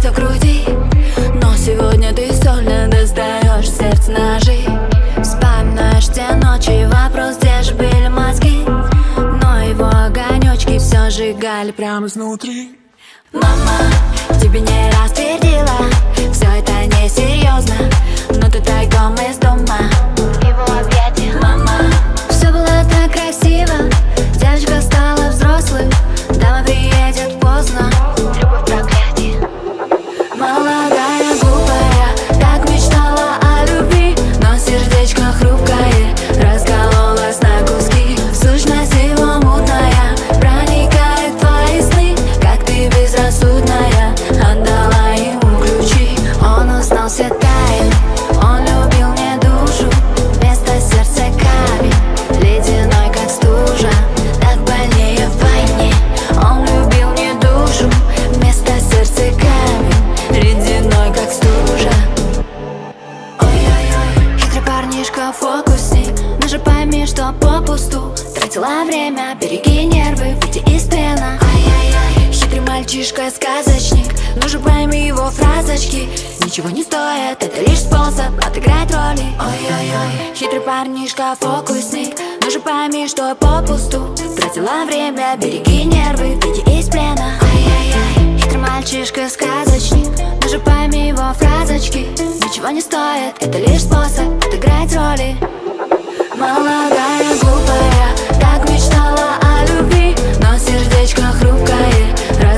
в груди. Но сегодня ты сольно достаешь сердце ножи. Вспоминаешь те ночи, вопрос, где же были мозги. Но его огонечки все сжигали прямо изнутри. Мама, тебе не раз твердила, все это несерьезно, но ты тайком из дома его объятия. Мама, все было так красиво, девочка стала взрослой, домой приедет поздно. Любовь проклятие. Молодая, глупая, так мечтала о любви, но сердечко хрупкое раскололось на куски. Сущность его мутная проникает в твои сны, как ты безрассудная отдала ему ключи. Он узнал все тайны, он любил мне душу, вместо сердца камень, ледяной как стужа, так больнее в войне. Он любил мне душу, вместо сердца камень, ледяной как стужа. Ой-ой-ой, хитрый парнишка, фокусник, но же пойми, что попусту тратила время, береги нервы, выйди из плена. Ай-яй-яй, хитрый мальчишка, сказочник, но же пойми его фразочки ничего не стоят, это лишь способ отыграть роли. Ой-ой-ой, хитрый парнишка, фокусник, но же пойми, что попусту тратила время, береги нервы, выйди из плена. Ай-яй-яй, хитрый мальчишка, сказочник, но же пойми его фразочки ничего не стоят, это лишь способ отыграть роли. Молодая, глупая, так мечтала о любви, но сердечко хрупкое